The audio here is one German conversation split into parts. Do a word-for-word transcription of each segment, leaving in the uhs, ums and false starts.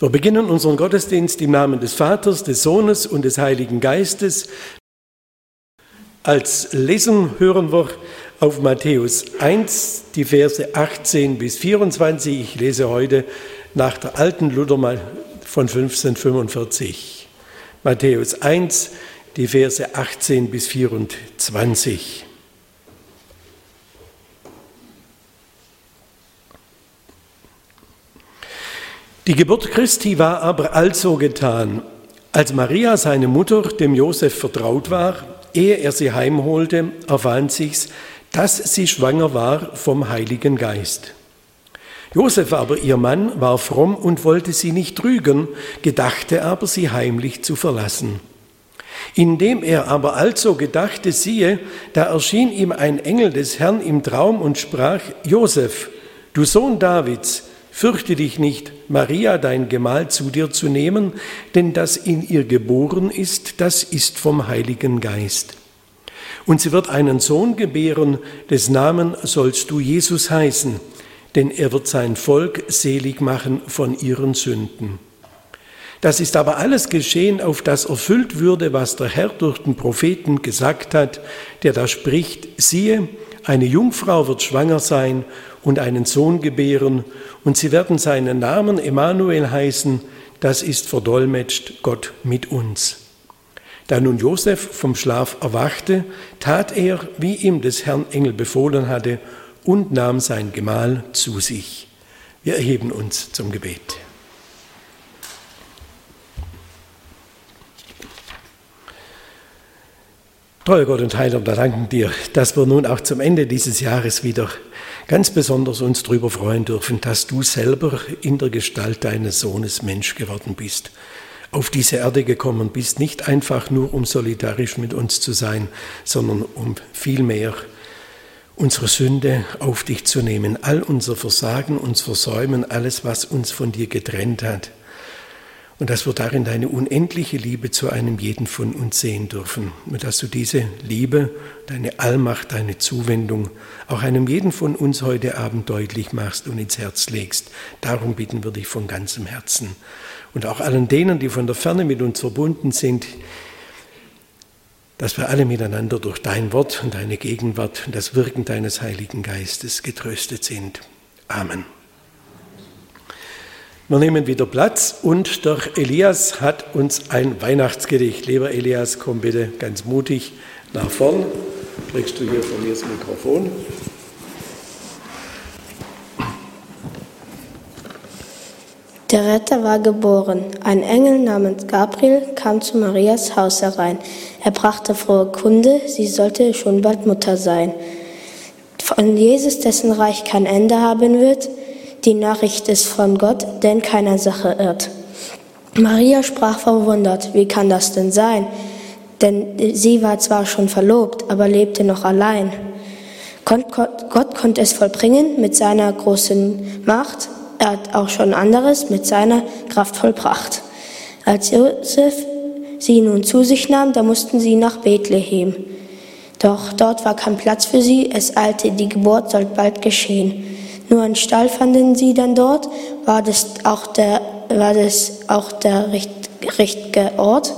Wir beginnen unseren Gottesdienst im Namen des Vaters, des Sohnes und des Heiligen Geistes. Als Lesung hören wir auf Matthäus eins, die Verse achtzehn bis vierundzwanzig. Ich lese heute nach der alten Luther mal von fünfzehnhundertfünfundvierzig. Matthäus eins, die Verse achtzehn bis vierundzwanzig. Die Geburt Christi war aber also getan, als Maria, seine Mutter, dem Josef vertraut war. Ehe er sie heimholte, erfand sich's, dass sie schwanger war vom Heiligen Geist. Josef aber, ihr Mann, war fromm und wollte sie nicht trügen, gedachte aber, sie heimlich zu verlassen. Indem er aber also gedachte, siehe, da erschien ihm ein Engel des Herrn im Traum und sprach: Josef, du Sohn Davids, fürchte dich nicht, Maria, dein Gemahl, zu dir zu nehmen, denn das in ihr geboren ist, das ist vom Heiligen Geist. Und sie wird einen Sohn gebären, des Namen sollst du Jesus heißen, denn er wird sein Volk selig machen von ihren Sünden. Das ist aber alles geschehen, auf das erfüllt würde, was der Herr durch den Propheten gesagt hat, der da spricht: Siehe, eine Jungfrau wird schwanger sein und einen Sohn gebären, und sie werden seinen Namen Emmanuel heißen, das ist verdolmetscht Gott mit uns. Da nun Josef vom Schlaf erwachte, tat er, wie ihm des Herrn Engel befohlen hatte, und nahm sein Gemahl zu sich. Wir erheben uns zum Gebet. Treuer Gott und Heiland, wir danken dir, dass wir nun auch zum Ende dieses Jahres wieder ganz besonders uns darüber freuen dürfen, dass du selber in der Gestalt deines Sohnes Mensch geworden bist, auf diese Erde gekommen bist, nicht einfach nur um solidarisch mit uns zu sein, sondern um vielmehr unsere Sünde auf dich zu nehmen, all unser Versagen, uns Versäumen, alles, was uns von dir getrennt hat. Und dass wir darin deine unendliche Liebe zu einem jeden von uns sehen dürfen. Und dass du diese Liebe, deine Allmacht, deine Zuwendung auch einem jeden von uns heute Abend deutlich machst und ins Herz legst. Darum bitten wir dich von ganzem Herzen. Und auch allen denen, die von der Ferne mit uns verbunden sind, dass wir alle miteinander durch dein Wort und deine Gegenwart und das Wirken deines Heiligen Geistes getröstet sind. Amen. Wir nehmen wieder Platz und der Elias hat uns ein Weihnachtsgedicht. Lieber Elias, komm bitte ganz mutig nach vorn. Kriegst du hier von mir das Mikrofon. Der Retter war geboren. Ein Engel namens Gabriel kam zu Marias Haus herein. Er brachte frohe Kunde, sie sollte schon bald Mutter sein. Von Jesus, dessen Reich kein Ende haben wird, die Nachricht ist von Gott, denn keiner Sache irrt. Maria sprach verwundert: Wie kann das denn sein? Denn sie war zwar schon verlobt, aber lebte noch allein. Gott konnte es vollbringen mit seiner großen Macht. Er hat auch schon anderes mit seiner Kraft vollbracht. Als Josef sie nun zu sich nahm, da mussten sie nach Bethlehem. Doch dort war kein Platz für sie, es eilte, die Geburt soll bald geschehen. Nur einen Stall fanden sie dann dort, war das auch der, war das auch der richtige Ort.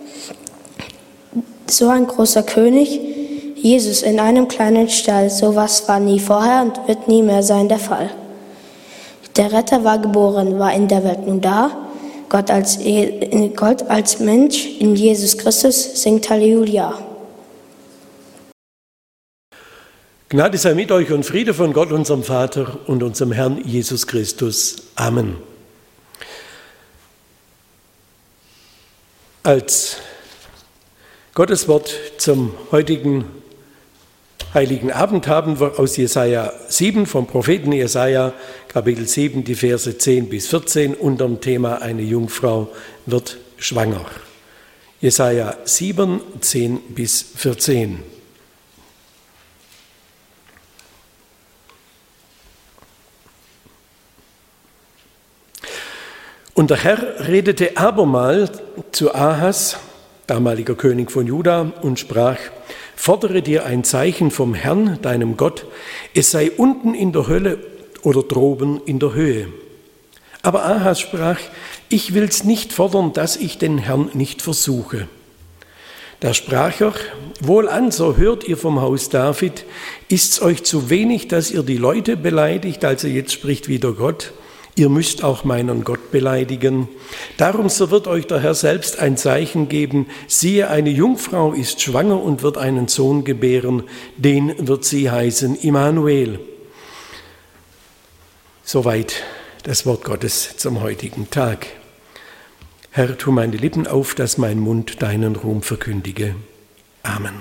So ein großer König, Jesus in einem kleinen Stall, sowas war nie vorher und wird nie mehr sein der Fall. Der Retter war geboren, war in der Welt nun da, Gott als, Gott als Mensch in Jesus Christus singt Halleluja. Gnade sei mit euch und Friede von Gott, unserem Vater und unserem Herrn Jesus Christus. Amen. Als Gottes Wort zum heutigen Heiligen Abend haben wir aus Jesaja sieben, vom Propheten Jesaja, Kapitel sieben, die Verse zehn bis vierzehn, unter dem Thema Eine Jungfrau wird schwanger. Jesaja sieben, zehn bis vierzehn. Und der Herr redete abermal zu Ahas, damaliger König von Juda, und sprach: Fordere dir ein Zeichen vom Herrn, deinem Gott, es sei unten in der Hölle oder droben in der Höhe. Aber Ahas sprach: Ich will's nicht fordern, dass ich den Herrn nicht versuche. Da sprach er: Wohlan, so hört ihr vom Haus David, ist's euch zu wenig, dass ihr die Leute beleidigt? Also jetzt spricht wieder Gott: Ihr müsst auch meinen Gott beleidigen. Darum so wird euch der Herr selbst ein Zeichen geben. Siehe, eine Jungfrau ist schwanger und wird einen Sohn gebären. Den wird sie heißen Immanuel. Soweit das Wort Gottes zum heutigen Tag. Herr, tu meine Lippen auf, dass mein Mund deinen Ruhm verkündige. Amen.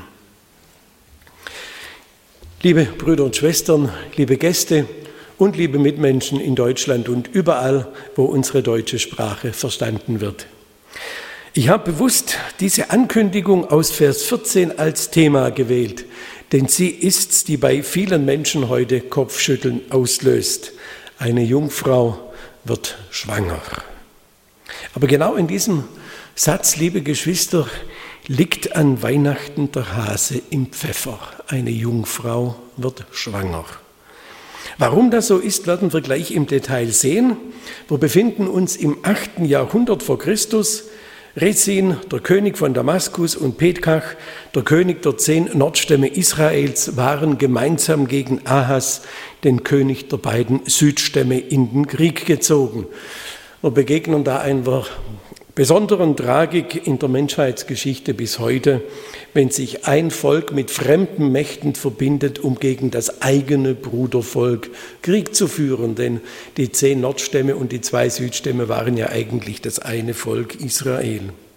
Liebe Brüder und Schwestern, liebe Gäste und liebe Mitmenschen in Deutschland und überall, wo unsere deutsche Sprache verstanden wird. Ich habe bewusst diese Ankündigung aus Vers vierzehn als Thema gewählt, denn sie ist's, die bei vielen Menschen heute Kopfschütteln auslöst. Eine Jungfrau wird schwanger. Aber genau in diesem Satz, liebe Geschwister, liegt an Weihnachten der Hase im Pfeffer. Eine Jungfrau wird schwanger. Warum das so ist, werden wir gleich im Detail sehen. Wir befinden uns im achten Jahrhundert vor Christus. Rezin, der König von Damaskus, und Pekach, der König der zehn Nordstämme Israels, waren gemeinsam gegen Ahas, den König der beiden Südstämme, in den Krieg gezogen. Wir begegnen da einer besonderen Tragik in der Menschheitsgeschichte bis heute, wenn sich ein Volk mit fremden Mächten verbindet, um gegen das eigene Brudervolk Krieg zu führen. Denn die zehn Nordstämme und die zwei Südstämme waren ja eigentlich das eine Volk Israel.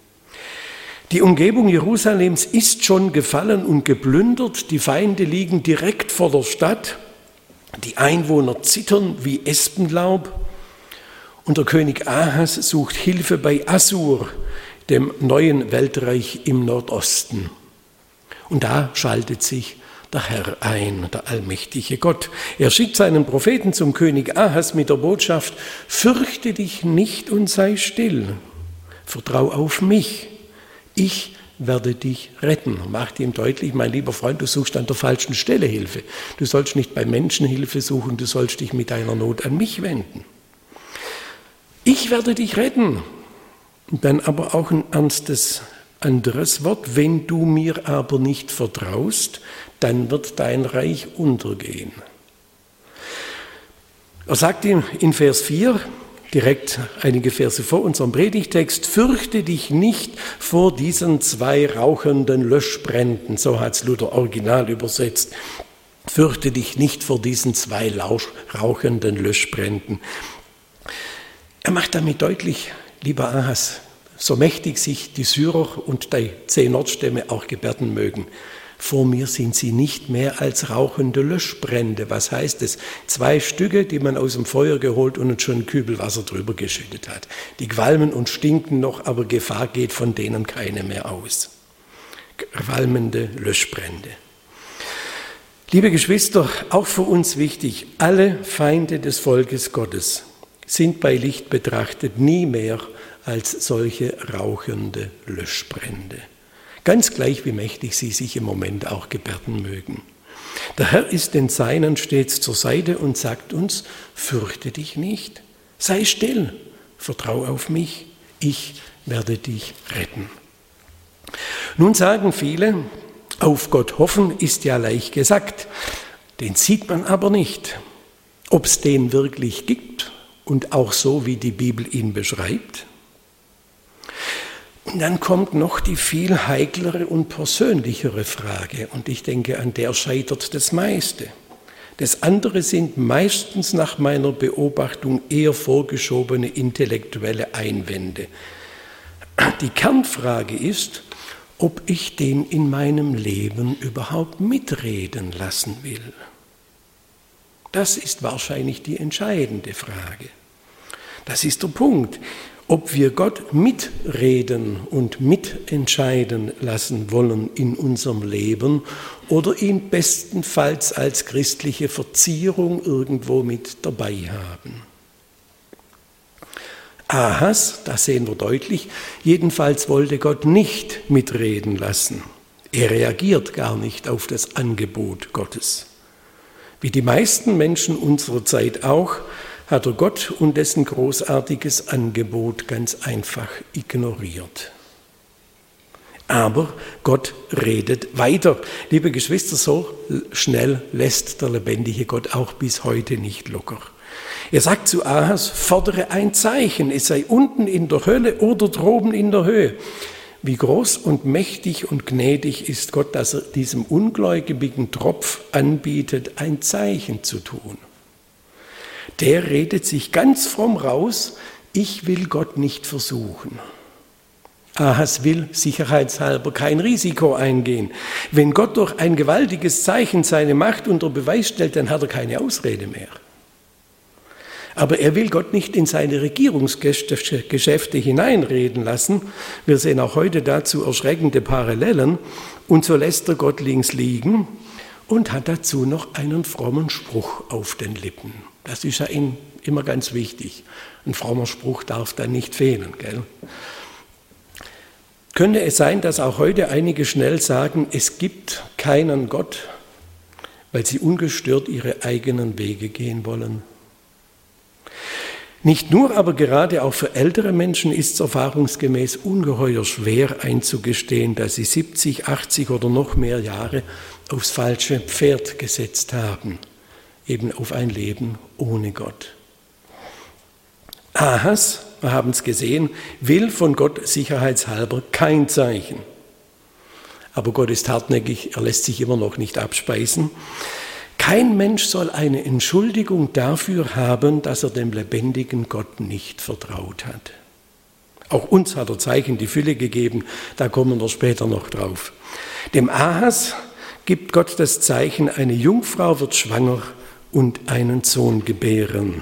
Die Umgebung Jerusalems ist schon gefallen und geplündert. Die Feinde liegen direkt vor der Stadt. Die Einwohner zittern wie Espenlaub. Und der König Ahas sucht Hilfe bei Assur, dem neuen Weltreich im Nordosten. Und da schaltet sich der Herr ein, der allmächtige Gott. Er schickt seinen Propheten zum König Ahas mit der Botschaft: Fürchte dich nicht und sei still. Vertrau auf mich. Ich werde dich retten. Macht ihm deutlich: Mein lieber Freund, du suchst an der falschen Stelle Hilfe. Du sollst nicht bei Menschen Hilfe suchen, du sollst dich mit deiner Not an mich wenden. Ich werde dich retten. Und dann aber auch ein ernstes anderes Wort: Wenn du mir aber nicht vertraust, dann wird dein Reich untergehen. Er sagt ihm in Vers vier, direkt einige Verse vor unserem Predigtext: Fürchte dich nicht vor diesen zwei rauchenden Löschbränden. So hat es Luther original übersetzt. Fürchte dich nicht vor diesen zwei rauchenden Löschbränden. Er macht damit deutlich, lieber Ahas, so mächtig sich die Syrer und die zehn Nordstämme auch gebärden mögen, vor mir sind sie nicht mehr als rauchende Löschbrände. Was heißt es? Zwei Stücke, die man aus dem Feuer geholt und schon ein Kübel Wasser drüber geschüttet hat. Die qualmen und stinken noch, aber Gefahr geht von denen keine mehr aus. Qualmende Löschbrände. Liebe Geschwister, auch für uns wichtig: Alle Feinde des Volkes Gottes sind bei Licht betrachtet nie mehr als solche rauchende Löschbrände. Ganz gleich, wie mächtig sie sich im Moment auch gebärden mögen. Der Herr ist den Seinen stets zur Seite und sagt uns: Fürchte dich nicht, sei still, vertrau auf mich, ich werde dich retten. Nun sagen viele, auf Gott hoffen ist ja leicht gesagt, den sieht man aber nicht. Ob es den wirklich gibt und auch so, wie die Bibel ihn beschreibt. Und dann kommt noch die viel heiklere und persönlichere Frage, und ich denke, an der scheitert das meiste. Das andere sind meistens nach meiner Beobachtung eher vorgeschobene intellektuelle Einwände. Die Kernfrage ist, ob ich den in meinem Leben überhaupt mitreden lassen will. Das ist wahrscheinlich die entscheidende Frage. Das ist der Punkt, ob wir Gott mitreden und mitentscheiden lassen wollen in unserem Leben oder ihn bestenfalls als christliche Verzierung irgendwo mit dabei haben. Ahas, das sehen wir deutlich, jedenfalls wollte Gott nicht mitreden lassen. Er reagiert gar nicht auf das Angebot Gottes. Wie die meisten Menschen unserer Zeit auch, hat er Gott und dessen großartiges Angebot ganz einfach ignoriert. Aber Gott redet weiter. Liebe Geschwister, so schnell lässt der lebendige Gott auch bis heute nicht locker. Er sagt zu Ahas, fordere ein Zeichen, es sei unten in der Hölle oder droben in der Höhe. Wie groß und mächtig und gnädig ist Gott, dass er diesem ungläubigen Tropf anbietet, ein Zeichen zu tun. Der redet sich ganz fromm raus, ich will Gott nicht versuchen. Ahas will sicherheitshalber kein Risiko eingehen. Wenn Gott durch ein gewaltiges Zeichen seine Macht unter Beweis stellt, dann hat er keine Ausrede mehr. Aber er will Gott nicht in seine Regierungsgeschäfte hineinreden lassen. Wir sehen auch heute dazu erschreckende Parallelen. Und so lässt er Gott links liegen und hat dazu noch einen frommen Spruch auf den Lippen. Das ist ja ihm immer ganz wichtig. Ein frommer Spruch darf da nicht fehlen, gell? Könnte es sein, dass auch heute einige schnell sagen, es gibt keinen Gott, weil sie ungestört ihre eigenen Wege gehen wollen? Nicht nur, aber gerade auch für ältere Menschen ist es erfahrungsgemäß ungeheuer schwer einzugestehen, dass sie siebzig, achtzig oder noch mehr Jahre aufs falsche Pferd gesetzt haben, eben auf ein Leben ohne Gott. Ahas, wir haben es gesehen, will von Gott sicherheitshalber kein Zeichen. Aber Gott ist hartnäckig, er lässt sich immer noch nicht abspeisen. Kein Mensch soll eine Entschuldigung dafür haben, dass er dem lebendigen Gott nicht vertraut hat. Auch uns hat er Zeichen die Fülle gegeben, da kommen wir später noch drauf. Dem Ahas gibt Gott das Zeichen, eine Jungfrau wird schwanger und einen Sohn gebären.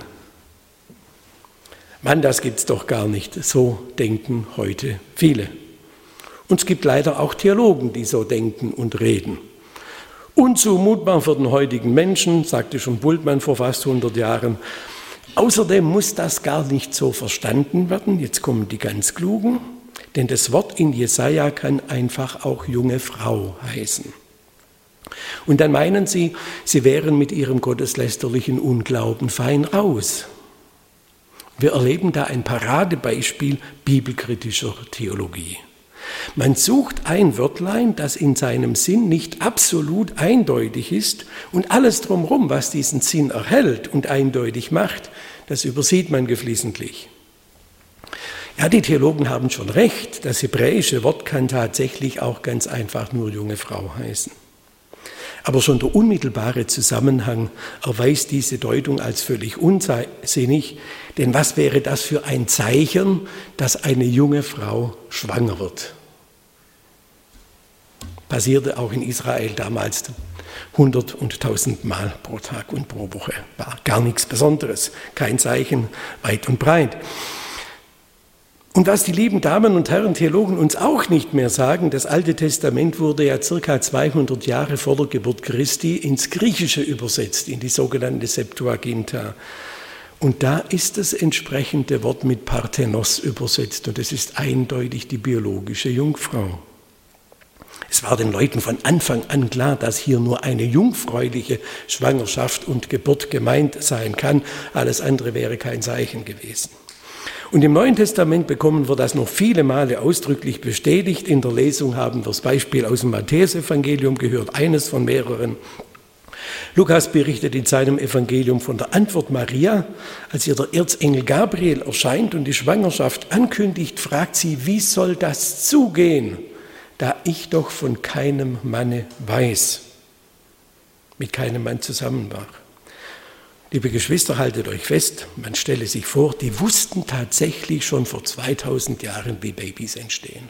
Mann, das gibt's doch gar nicht. So denken heute viele. Und es gibt leider auch Theologen, die so denken und reden. Unzumutbar für den heutigen Menschen, sagte schon Bultmann vor fast hundert Jahren. Außerdem muss das gar nicht so verstanden werden. Jetzt kommen die ganz Klugen. Denn das Wort in Jesaja kann einfach auch junge Frau heißen. Und dann meinen sie, sie wären mit ihrem gotteslästerlichen Unglauben fein raus. Wir erleben da ein Paradebeispiel bibelkritischer Theologie. Man sucht ein Wörtlein, das in seinem Sinn nicht absolut eindeutig ist und alles drumherum, was diesen Sinn erhält und eindeutig macht, das übersieht man geflissentlich. Ja, die Theologen haben schon recht, das hebräische Wort kann tatsächlich auch ganz einfach nur junge Frau heißen. Aber schon der unmittelbare Zusammenhang erweist diese Deutung als völlig unsinnig, denn was wäre das für ein Zeichen, dass eine junge Frau schwanger wird? Passierte auch in Israel damals hundert und tausend Mal pro Tag und pro Woche. War gar nichts Besonderes, kein Zeichen weit und breit. Und was die lieben Damen und Herren Theologen uns auch nicht mehr sagen, das Alte Testament wurde ja circa zweihundert Jahre vor der Geburt Christi ins Griechische übersetzt, in die sogenannte Septuaginta. Und da ist das entsprechende Wort mit Parthenos übersetzt und es ist eindeutig die biologische Jungfrau. Es war den Leuten von Anfang an klar, dass hier nur eine jungfräuliche Schwangerschaft und Geburt gemeint sein kann. Alles andere wäre kein Zeichen gewesen. Und im Neuen Testament bekommen wir das noch viele Male ausdrücklich bestätigt. In der Lesung haben wir das Beispiel aus dem Matthäusevangelium gehört, eines von mehreren. Lukas berichtet in seinem Evangelium von der Antwort Maria, als ihr der Erzengel Gabriel erscheint und die Schwangerschaft ankündigt, fragt sie, wie soll das zugehen, da ich doch von keinem Manne weiß, mit keinem Mann zusammen war. Liebe Geschwister, haltet euch fest, man stelle sich vor, die wussten tatsächlich schon vor zweitausend Jahren, wie Babys entstehen.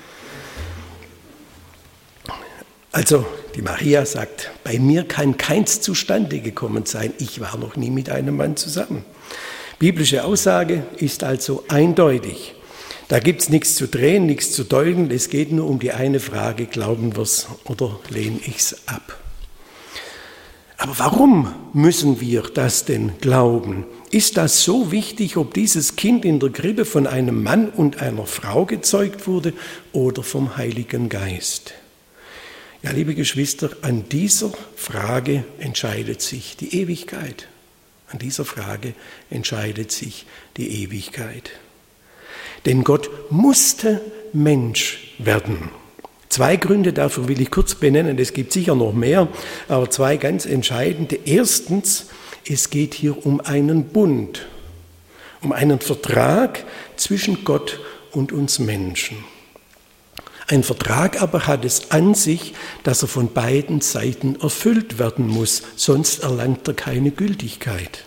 Also die Maria sagt, bei mir kann keins zustande gekommen sein, ich war noch nie mit einem Mann zusammen. Biblische Aussage ist also eindeutig. Da gibt es nichts zu drehen, nichts zu deuten, es geht nur um die eine Frage, glauben wir es oder lehne ich es ab. Aber warum müssen wir das denn glauben? Ist das so wichtig, ob dieses Kind in der Krippe von einem Mann und einer Frau gezeugt wurde oder vom Heiligen Geist? Ja, liebe Geschwister, an dieser Frage entscheidet sich die Ewigkeit. An dieser Frage entscheidet sich die Ewigkeit. Denn Gott musste Mensch werden. Zwei Gründe dafür will ich kurz benennen, es gibt sicher noch mehr, aber zwei ganz entscheidende. Erstens, es geht hier um einen Bund, um einen Vertrag zwischen Gott und uns Menschen. Ein Vertrag aber hat es an sich, dass er von beiden Seiten erfüllt werden muss, sonst erlangt er keine Gültigkeit.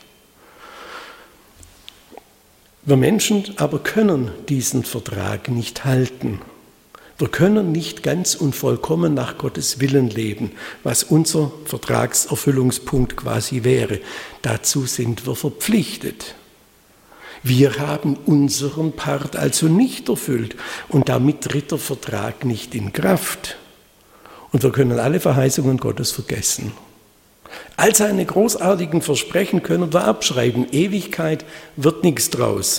Wir Menschen aber können diesen Vertrag nicht halten. Wir können nicht ganz und vollkommen nach Gottes Willen leben, was unser Vertragserfüllungspunkt quasi wäre. Dazu sind wir verpflichtet. Wir haben unseren Part also nicht erfüllt und damit tritt der Vertrag nicht in Kraft. Und wir können alle Verheißungen Gottes vergessen. All seine großartigen Versprechen können wir abschreiben. Ewigkeit wird nichts draus.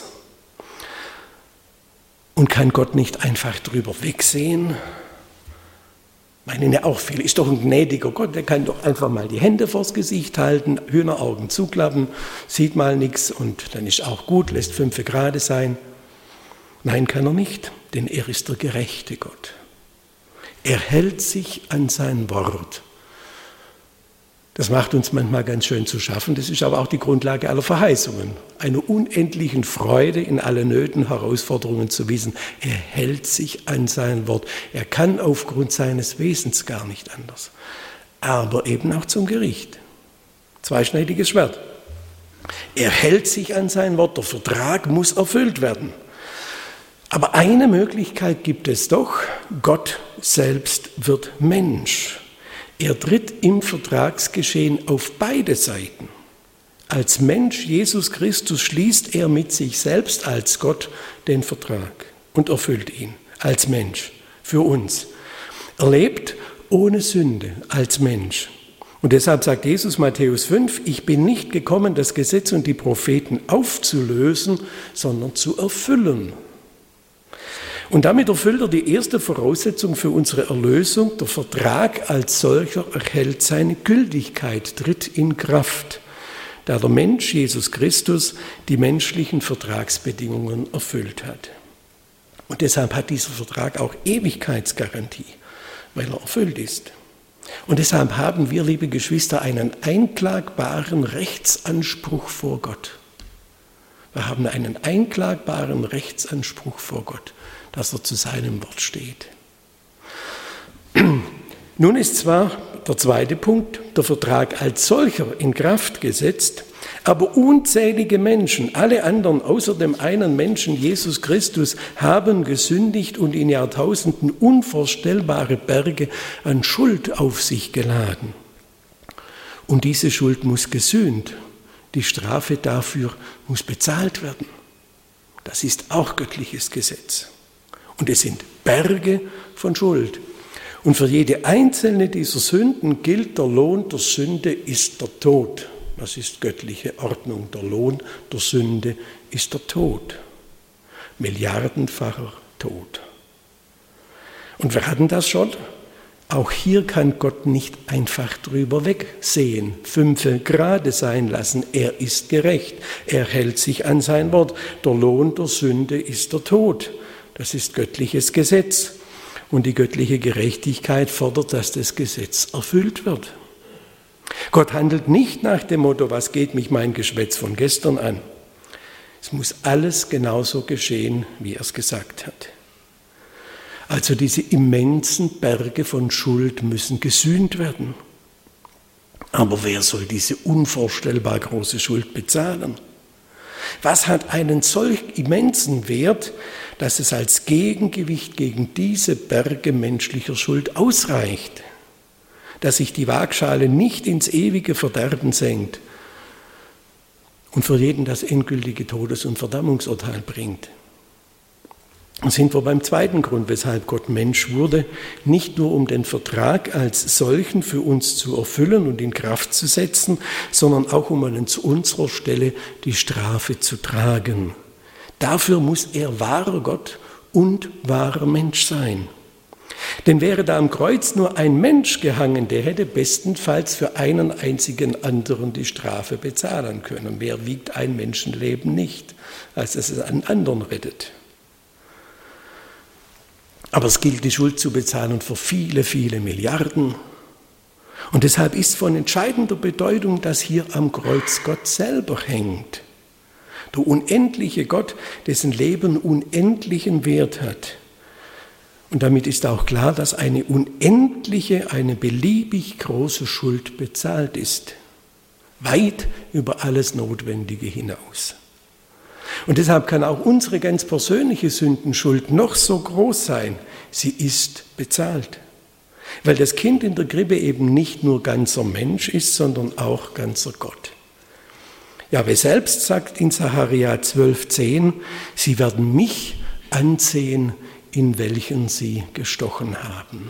Und kann Gott nicht einfach drüber wegsehen? Meinen ja auch viele, ist doch ein gnädiger Gott, der kann doch einfach mal die Hände vors Gesicht halten, Hühneraugen zuklappen, sieht mal nichts und dann ist auch gut, lässt fünf gerade sein. Nein, kann er nicht, denn er ist der gerechte Gott. Er hält sich an sein Wort. Das macht uns manchmal ganz schön zu schaffen, das ist aber auch die Grundlage aller Verheißungen. Einer unendlichen Freude in allen Nöten, Herausforderungen zu wissen, er hält sich an sein Wort. Er kann aufgrund seines Wesens gar nicht anders, aber eben auch zum Gericht. Zweischneidiges Schwert. Er hält sich an sein Wort, der Vertrag muss erfüllt werden. Aber eine Möglichkeit gibt es doch, Gott selbst wird Mensch. Er tritt im Vertragsgeschehen auf beide Seiten. Als Mensch, Jesus Christus, schließt er mit sich selbst als Gott den Vertrag und erfüllt ihn als Mensch für uns. Er lebt ohne Sünde als Mensch. Und deshalb sagt Jesus Matthäus fünf, ich bin nicht gekommen, das Gesetz und die Propheten aufzulösen, sondern zu erfüllen. Und damit erfüllt er die erste Voraussetzung für unsere Erlösung. Der Vertrag als solcher erhält seine Gültigkeit, tritt in Kraft, da der Mensch, Jesus Christus, die menschlichen Vertragsbedingungen erfüllt hat. Und deshalb hat dieser Vertrag auch Ewigkeitsgarantie, weil er erfüllt ist. Und deshalb haben wir, liebe Geschwister, einen einklagbaren Rechtsanspruch vor Gott. Wir haben einen einklagbaren Rechtsanspruch vor Gott, dass er zu seinem Wort steht. Nun ist zwar der zweite Punkt, der Vertrag als solcher in Kraft gesetzt, aber unzählige Menschen, alle anderen außer dem einen Menschen, Jesus Christus, haben gesündigt und in Jahrtausenden unvorstellbare Berge an Schuld auf sich geladen. Und diese Schuld muss gesühnt, die Strafe dafür muss bezahlt werden. Das ist auch göttliches Gesetz. Und es sind Berge von Schuld. Und für jede einzelne dieser Sünden gilt, der Lohn der Sünde ist der Tod. Das ist göttliche Ordnung. Der Lohn der Sünde ist der Tod. Milliardenfacher Tod. Und wir hatten das schon. Auch hier kann Gott nicht einfach drüber wegsehen, fünfe gerade sein lassen. Er ist gerecht. Er hält sich an sein Wort. Der Lohn der Sünde ist der Tod. Das ist göttliches Gesetz. Und die göttliche Gerechtigkeit fordert, dass das Gesetz erfüllt wird. Gott handelt nicht nach dem Motto, was geht mich mein Geschwätz von gestern an. Es muss alles genauso geschehen, wie er es gesagt hat. Also diese immensen Berge von Schuld müssen gesühnt werden. Aber wer soll diese unvorstellbar große Schuld bezahlen? Was hat einen solch immensen Wert, dass es als Gegengewicht gegen diese Berge menschlicher Schuld ausreicht, dass sich die Waagschale nicht ins ewige Verderben senkt und für jeden das endgültige Todes- und Verdammungsurteil bringt? Da sind wir beim zweiten Grund, weshalb Gott Mensch wurde, nicht nur um den Vertrag als solchen für uns zu erfüllen und in Kraft zu setzen, sondern auch um an unserer Stelle die Strafe zu tragen. Dafür muss er wahrer Gott und wahrer Mensch sein. Denn wäre da am Kreuz nur ein Mensch gehangen, der hätte bestenfalls für einen einzigen anderen die Strafe bezahlen können. Mehr wiegt ein Menschenleben nicht, als dass es einen anderen rettet. Aber es gilt, die Schuld zu bezahlen für viele, viele Milliarden. Und deshalb ist von entscheidender Bedeutung, dass hier am Kreuz Gott selber hängt. Der unendliche Gott, dessen Leben unendlichen Wert hat. Und damit ist auch klar, dass eine unendliche, eine beliebig große Schuld bezahlt ist. Weit über alles Notwendige hinaus. Und deshalb kann auch unsere ganz persönliche Sündenschuld noch so groß sein. Sie ist bezahlt. Weil das Kind in der Krippe eben nicht nur ganzer Mensch ist, sondern auch ganzer Gott. Jahwe selbst sagt in Sacharja zwölf zehn, sie werden mich ansehen, in welchen sie gestochen haben.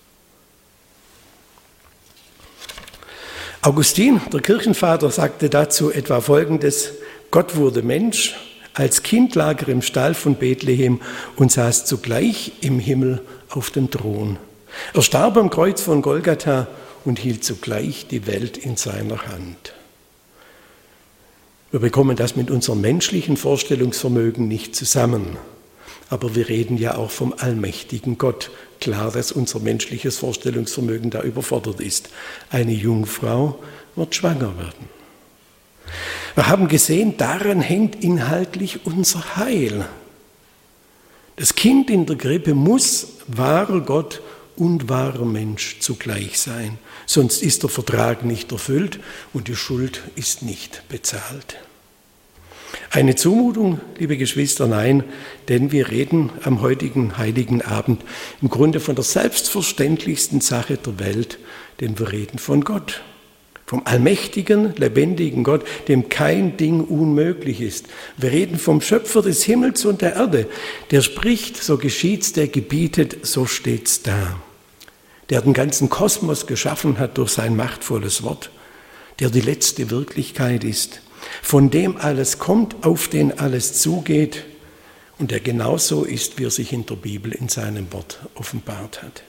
Augustin, der Kirchenvater, sagte dazu etwa Folgendes: Gott wurde Mensch, als Kind lag er im Stall von Bethlehem und saß zugleich im Himmel auf dem Thron. Er starb am Kreuz von Golgatha und hielt zugleich die Welt in seiner Hand. Wir bekommen das mit unserem menschlichen Vorstellungsvermögen nicht zusammen. Aber wir reden ja auch vom allmächtigen Gott. Klar, dass unser menschliches Vorstellungsvermögen da überfordert ist. Eine Jungfrau wird schwanger werden. Wir haben gesehen, daran hängt inhaltlich unser Heil. Das Kind in der Krippe muss wahrer Gott und wahrer Mensch zugleich sein. Sonst ist der Vertrag nicht erfüllt und die Schuld ist nicht bezahlt. Eine Zumutung, liebe Geschwister, nein, denn wir reden am heutigen Heiligen Abend im Grunde von der selbstverständlichsten Sache der Welt, denn wir reden von Gott, vom allmächtigen, lebendigen Gott, dem kein Ding unmöglich ist. Wir reden vom Schöpfer des Himmels und der Erde, der spricht, so geschieht's, der gebietet, so steht's da. Der den ganzen Kosmos geschaffen hat durch sein machtvolles Wort, der die letzte Wirklichkeit ist, von dem alles kommt, auf den alles zugeht und der genauso ist, wie er sich in der Bibel in seinem Wort offenbart hat.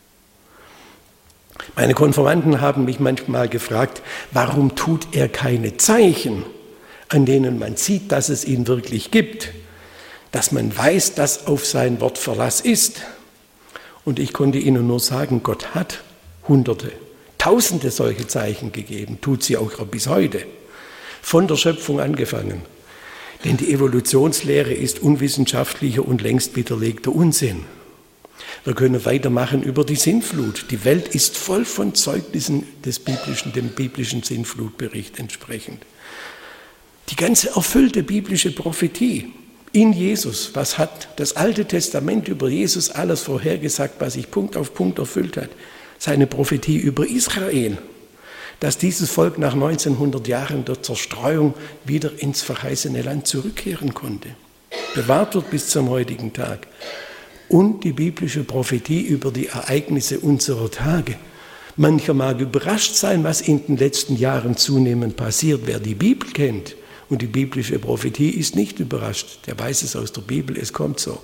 Meine Konfirmanden haben mich manchmal gefragt, warum tut er keine Zeichen, an denen man sieht, dass es ihn wirklich gibt, dass man weiß, dass auf sein Wort Verlass ist. Und ich konnte ihnen nur sagen, Gott hat Hunderte, Tausende solche Zeichen gegeben, tut sie auch bis heute, von der Schöpfung angefangen. Denn die Evolutionslehre ist unwissenschaftlicher und längst widerlegter Unsinn. Wir können weitermachen über die Sintflut. Die Welt ist voll von Zeugnissen des biblischen, dem biblischen Sintflutbericht entsprechend. Die ganze erfüllte biblische Prophetie in Jesus, was hat das Alte Testament über Jesus alles vorhergesagt, was sich Punkt auf Punkt erfüllt hat? Seine Prophetie über Israel, dass dieses Volk nach neunzehnhundert Jahren der Zerstreuung wieder ins verheißene Land zurückkehren konnte, bewahrt wird bis zum heutigen Tag. Und die biblische Prophetie über die Ereignisse unserer Tage. Mancher mag überrascht sein, was in den letzten Jahren zunehmend passiert. Wer die Bibel kennt und die biblische Prophetie ist nicht überrascht, der weiß es aus der Bibel, es kommt so.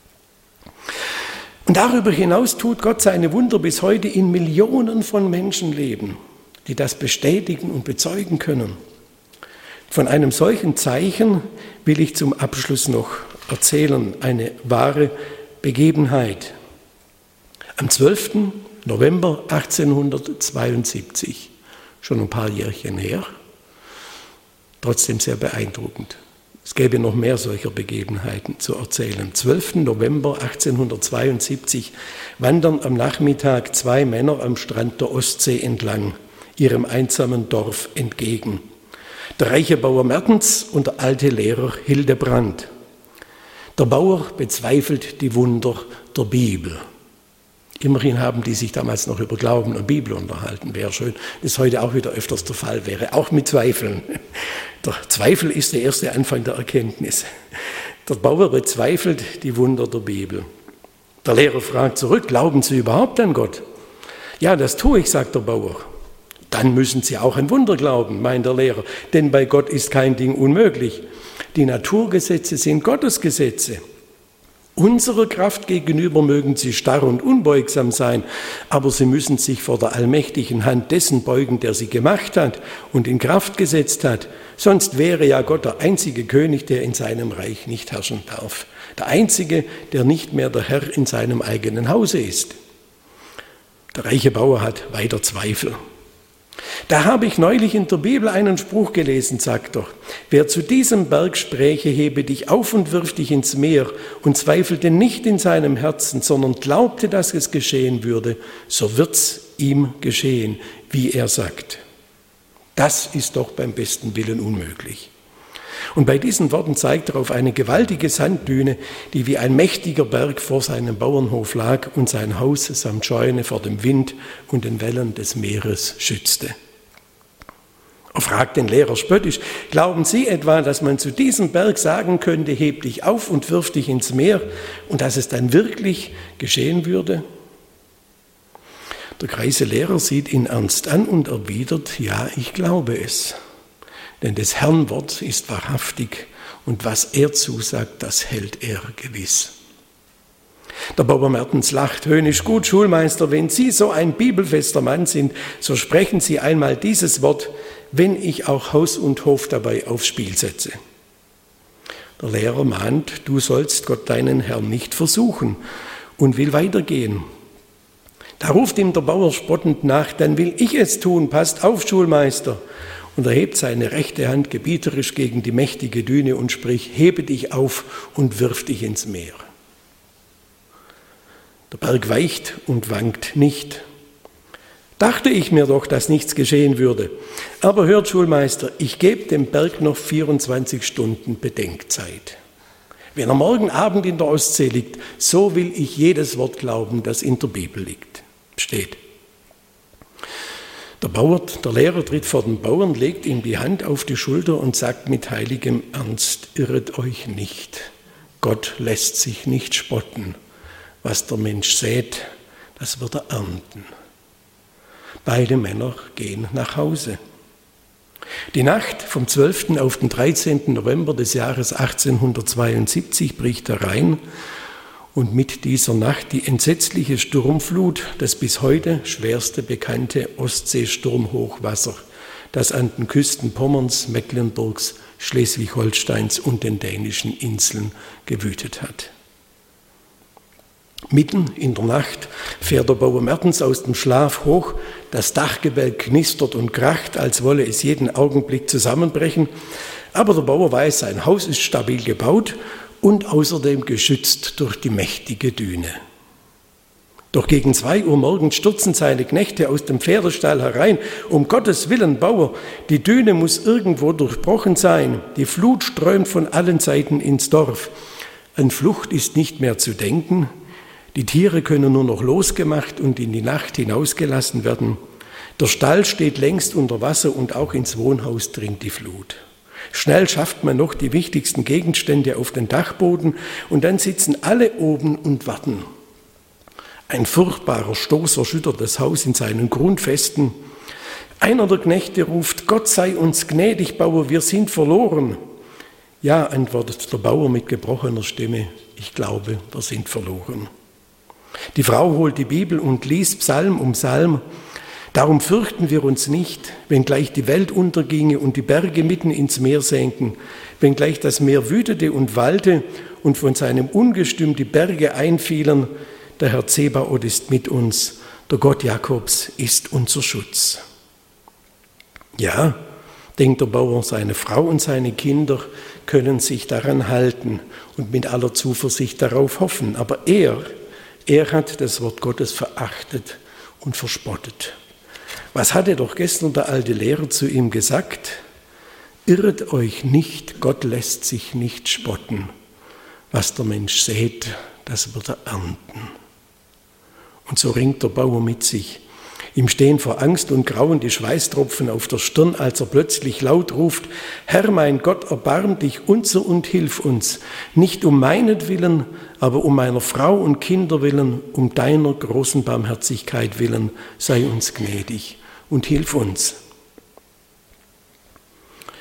Und darüber hinaus tut Gott seine Wunder bis heute in Millionen von Menschenleben, die das bestätigen und bezeugen können. Von einem solchen Zeichen will ich zum Abschluss noch erzählen, eine wahre Begebenheit. Am zwölften November achtzehnhundertzweiundsiebzig, schon ein paar Jährchen her, trotzdem sehr beeindruckend. Es gäbe noch mehr solcher Begebenheiten zu erzählen. Am zwölften November achtzehnhundertzweiundsiebzig wandern am Nachmittag zwei Männer am Strand der Ostsee entlang, ihrem einsamen Dorf entgegen. Der reiche Bauer Mertens und der alte Lehrer Hildebrand. Der Bauer bezweifelt die Wunder der Bibel. Immerhin haben die sich damals noch über Glauben und Bibel unterhalten. Wäre schön, das heute auch wieder öfters der Fall wäre, auch mit Zweifeln. Der Zweifel ist der erste Anfang der Erkenntnis. Der Bauer bezweifelt die Wunder der Bibel. Der Lehrer fragt zurück, glauben Sie überhaupt an Gott? Ja, das tue ich, sagt der Bauer. Dann müssen Sie auch an Wunder glauben, meint der Lehrer, denn bei Gott ist kein Ding unmöglich. Die Naturgesetze sind Gottes Gesetze. Unserer Kraft gegenüber mögen sie starr und unbeugsam sein, aber sie müssen sich vor der allmächtigen Hand dessen beugen, der sie gemacht hat und in Kraft gesetzt hat. Sonst wäre ja Gott der einzige König, der in seinem Reich nicht herrschen darf. Der einzige, der nicht mehr der Herr in seinem eigenen Hause ist. Der reiche Bauer hat weiter Zweifel. Da habe ich neulich in der Bibel einen Spruch gelesen, sagt er. Wer zu diesem Berg spräche, hebe dich auf und wirf dich ins Meer und zweifelte nicht in seinem Herzen, sondern glaubte, dass es geschehen würde, so wird's ihm geschehen, wie er sagt. Das ist doch beim besten Willen unmöglich. Und bei diesen Worten zeigt er auf eine gewaltige Sanddüne, die wie ein mächtiger Berg vor seinem Bauernhof lag und sein Haus samt Scheune vor dem Wind und den Wellen des Meeres schützte. Er fragt den Lehrer spöttisch, glauben Sie etwa, dass man zu diesem Berg sagen könnte, heb dich auf und wirf dich ins Meer und dass es dann wirklich geschehen würde? Der greise Lehrer sieht ihn ernst an und erwidert, ja, ich glaube es. Denn des Herrn Wort ist wahrhaftig und was er zusagt, das hält er gewiss. Der Bauer Mertens lacht höhnisch, gut, Schulmeister, wenn Sie so ein bibelfester Mann sind, so sprechen Sie einmal dieses Wort, wenn ich auch Haus und Hof dabei aufs Spiel setze. Der Lehrer mahnt, du sollst Gott deinen Herrn nicht versuchen und will weitergehen. Da ruft ihm der Bauer spottend nach, dann will ich es tun, passt auf, Schulmeister. Und er hebt seine rechte Hand gebieterisch gegen die mächtige Düne und spricht, hebe dich auf und wirf dich ins Meer. Der Berg weicht und wankt nicht. Dachte ich mir doch, dass nichts geschehen würde. Aber hört, Schulmeister, ich gebe dem Berg noch vierundzwanzig Stunden Bedenkzeit. Wenn er morgen Abend in der Ostsee liegt, so will ich jedes Wort glauben, das in der Bibel liegt, steht. Der Bauer, der Lehrer tritt vor den Bauern, legt ihm die Hand auf die Schulter und sagt mit heiligem Ernst, irret euch nicht. Gott lässt sich nicht spotten. Was der Mensch sät, das wird er ernten. Beide Männer gehen nach Hause. Die Nacht vom zwölften auf den dreizehnten November des Jahres achtzehnhundertzweiundsiebzig bricht herein und mit dieser Nacht die entsetzliche Sturmflut, das bis heute schwerste bekannte Ostseesturmhochwasser, das an den Küsten Pommerns, Mecklenburgs, Schleswig-Holsteins und den dänischen Inseln gewütet hat. Mitten in der Nacht fährt der Bauer Mertens aus dem Schlaf hoch, das Dachgebälk knistert und kracht, als wolle es jeden Augenblick zusammenbrechen, aber der Bauer weiß, sein Haus ist stabil gebaut und außerdem geschützt durch die mächtige Düne. Doch gegen zwei Uhr morgens stürzen seine Knechte aus dem Pferdestall herein. Um Gottes Willen, Bauer, die Düne muss irgendwo durchbrochen sein. Die Flut strömt von allen Seiten ins Dorf. An Flucht ist nicht mehr zu denken. Die Tiere können nur noch losgemacht und in die Nacht hinausgelassen werden. Der Stall steht längst unter Wasser und auch ins Wohnhaus dringt die Flut. Schnell schafft man noch die wichtigsten Gegenstände auf den Dachboden und dann sitzen alle oben und warten. Ein furchtbarer Stoß erschüttert das Haus in seinen Grundfesten. Einer der Knechte ruft, Gott sei uns gnädig, Bauer, wir sind verloren. Ja, antwortet der Bauer mit gebrochener Stimme, ich glaube, wir sind verloren. Die Frau holt die Bibel und liest Psalm um Psalm. Darum fürchten wir uns nicht, wenngleich die Welt unterginge und die Berge mitten ins Meer senken, wenngleich das Meer wütete und wallte und von seinem Ungestüm die Berge einfielen, der Herr Zebaoth ist mit uns, der Gott Jakobs ist unser Schutz. Ja, denkt der Bauer, seine Frau und seine Kinder können sich daran halten und mit aller Zuversicht darauf hoffen, aber er, er hat das Wort Gottes verachtet und verspottet. Was hatte doch gestern der alte Lehrer zu ihm gesagt? Irret euch nicht, Gott lässt sich nicht spotten. Was der Mensch sät, das wird er ernten. Und so ringt der Bauer mit sich. Ihm stehen vor Angst und Grauen die Schweißtropfen auf der Stirn, als er plötzlich laut ruft, Herr mein Gott, erbarm dich unser und hilf uns, nicht um meinetwillen, aber um meiner Frau und Kinder willen, um deiner großen Barmherzigkeit willen, sei uns gnädig und hilf uns.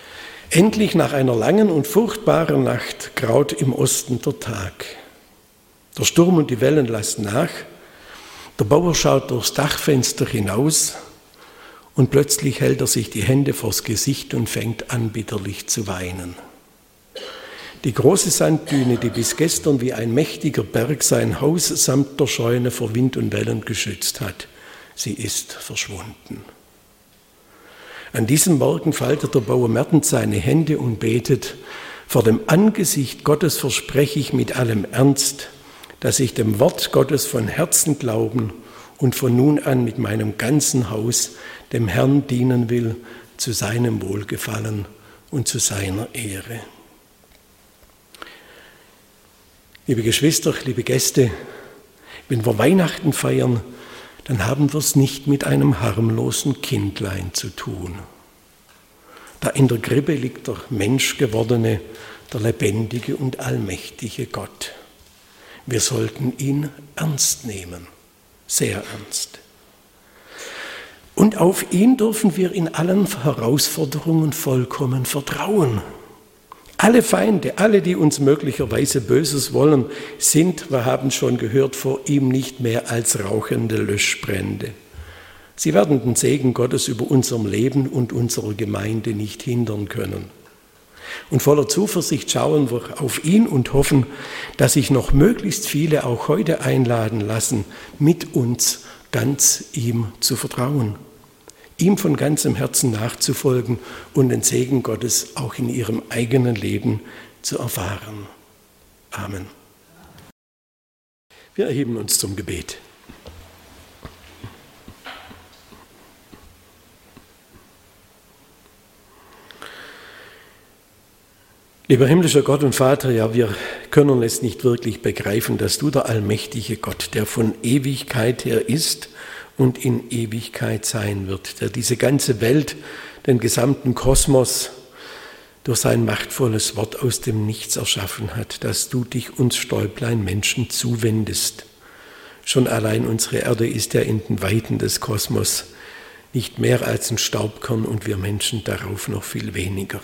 Endlich nach einer langen und furchtbaren Nacht graut im Osten der Tag. Der Sturm und die Wellen lassen nach. Der Bauer schaut durchs Dachfenster hinaus und plötzlich hält er sich die Hände vors Gesicht und fängt an, bitterlich zu weinen. Die große Sanddüne, die bis gestern wie ein mächtiger Berg sein Haus samt der Scheune vor Wind und Wellen geschützt hat, sie ist verschwunden. An diesem Morgen faltet der Bauer Mertens seine Hände und betet: Vor dem Angesicht Gottes verspreche ich mit allem Ernst, dass ich dem Wort Gottes von Herzen glauben und von nun an mit meinem ganzen Haus dem Herrn dienen will, zu seinem Wohlgefallen und zu seiner Ehre. Liebe Geschwister, liebe Gäste, wenn wir Weihnachten feiern, dann haben wir es nicht mit einem harmlosen Kindlein zu tun. Da in der Krippe liegt der Menschgewordene, der lebendige und allmächtige Gott. Wir sollten ihn ernst nehmen, sehr ernst. Und auf ihn dürfen wir in allen Herausforderungen vollkommen vertrauen. Alle Feinde, alle, die uns möglicherweise Böses wollen, sind, wir haben schon gehört, vor ihm nicht mehr als rauchende Löschbrände. Sie werden den Segen Gottes über unserem Leben und unserer Gemeinde nicht hindern können. Und voller Zuversicht schauen wir auf ihn und hoffen, dass sich noch möglichst viele auch heute einladen lassen, mit uns ganz ihm zu vertrauen, ihm von ganzem Herzen nachzufolgen und den Segen Gottes auch in ihrem eigenen Leben zu erfahren. Amen. Wir erheben uns zum Gebet. Lieber himmlischer Gott und Vater, ja, wir können es nicht wirklich begreifen, dass du der allmächtige Gott, der von Ewigkeit her ist und in Ewigkeit sein wird, der diese ganze Welt, den gesamten Kosmos durch sein machtvolles Wort aus dem Nichts erschaffen hat, dass du dich uns Stäublein Menschen zuwendest. Schon allein unsere Erde ist ja in den Weiten des Kosmos nicht mehr als ein Staubkorn und wir Menschen darauf noch viel weniger.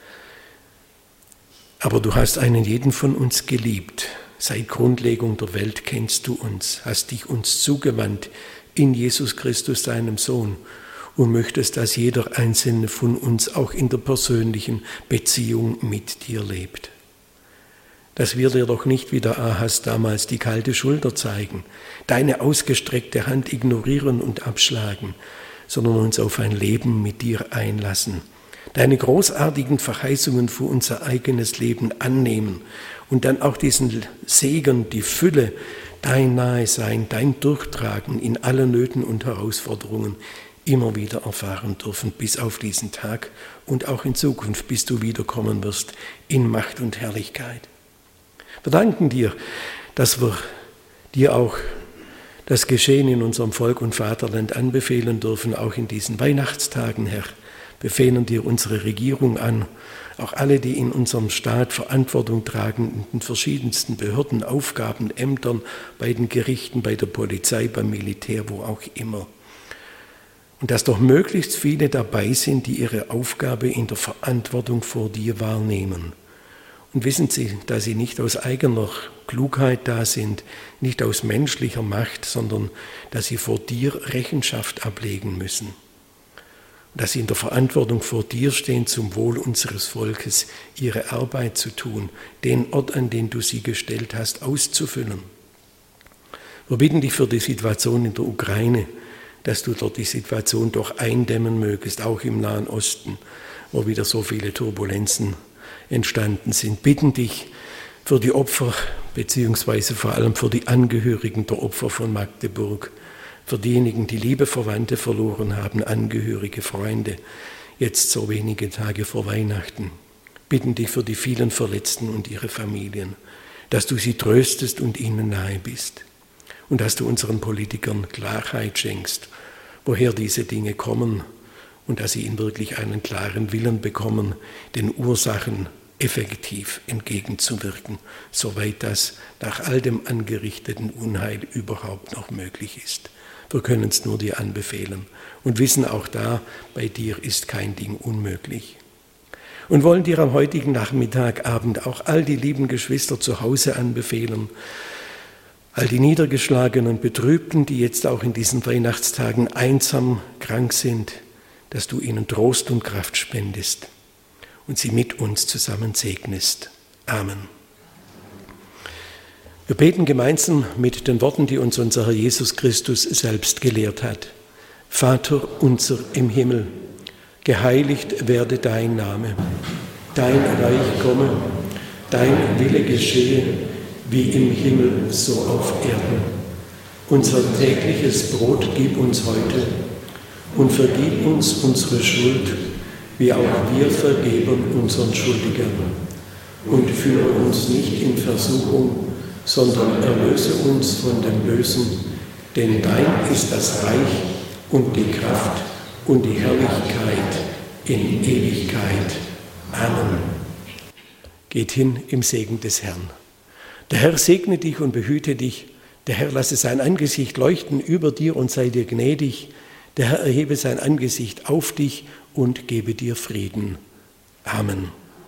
Aber du hast einen jeden von uns geliebt. Seit Grundlegung der Welt kennst du uns, hast dich uns zugewandt in Jesus Christus, deinem Sohn, und möchtest, dass jeder Einzelne von uns auch in der persönlichen Beziehung mit dir lebt. Dass wir dir doch nicht wie der Ahas damals die kalte Schulter zeigen, deine ausgestreckte Hand ignorieren und abschlagen, sondern uns auf ein Leben mit dir einlassen, deine großartigen Verheißungen für unser eigenes Leben annehmen und dann auch diesen Segen, die Fülle, dein Nahesein, dein Durchtragen in allen Nöten und Herausforderungen immer wieder erfahren dürfen, bis auf diesen Tag und auch in Zukunft, bis du wiederkommen wirst in Macht und Herrlichkeit. Wir danken dir, dass wir dir auch das Geschehen in unserem Volk und Vaterland anbefehlen dürfen, auch in diesen Weihnachtstagen, Herr. Befehlen dir unsere Regierung an, auch alle, die in unserem Staat Verantwortung tragen, in den verschiedensten Behörden, Aufgaben, Ämtern, bei den Gerichten, bei der Polizei, beim Militär, wo auch immer. Und dass doch möglichst viele dabei sind, die ihre Aufgabe in der Verantwortung vor dir wahrnehmen. Und wissen Sie, dass sie nicht aus eigener Klugheit da sind, nicht aus menschlicher Macht, sondern dass sie vor dir Rechenschaft ablegen müssen. Dass sie in der Verantwortung vor dir stehen, zum Wohl unseres Volkes ihre Arbeit zu tun, den Ort, an den du sie gestellt hast, auszufüllen. Wir bitten dich für die Situation in der Ukraine, dass du dort die Situation doch eindämmen mögest, auch im Nahen Osten, wo wieder so viele Turbulenzen entstanden sind. Bitten dich für die Opfer, beziehungsweise vor allem für die Angehörigen der Opfer von Magdeburg, für diejenigen, die liebe Verwandte verloren haben, Angehörige, Freunde, jetzt so wenige Tage vor Weihnachten. Bitten dich für die vielen Verletzten und ihre Familien, dass du sie tröstest und ihnen nahe bist und dass du unseren Politikern Klarheit schenkst, woher diese Dinge kommen und dass sie ihnen wirklich einen klaren Willen bekommen, den Ursachen effektiv entgegenzuwirken, soweit das nach all dem angerichteten Unheil überhaupt noch möglich ist. Wir können es nur dir anbefehlen und wissen auch da, bei dir ist kein Ding unmöglich. Und wollen dir am heutigen Nachmittag, Abend auch all die lieben Geschwister zu Hause anbefehlen, all die Niedergeschlagenen und Betrübten, die jetzt auch in diesen Weihnachtstagen einsam krank sind, dass du ihnen Trost und Kraft spendest und sie mit uns zusammen segnest. Amen. Wir beten gemeinsam mit den Worten, die uns unser Herr Jesus Christus selbst gelehrt hat. Vater unser im Himmel, geheiligt werde dein Name, dein Reich komme, dein Wille geschehe, wie im Himmel, so auf Erden. Unser tägliches Brot gib uns heute und vergib uns unsere Schuld, wie auch wir vergeben unseren Schuldigern. Und führe uns nicht in Versuchung, sondern erlöse uns von dem Bösen, denn dein ist das Reich und die Kraft und die Herrlichkeit in Ewigkeit. Amen. Geht hin im Segen des Herrn. Der Herr segne dich und behüte dich. Der Herr lasse sein Angesicht leuchten über dir und sei dir gnädig. Der Herr erhebe sein Angesicht auf dich und gebe dir Frieden. Amen.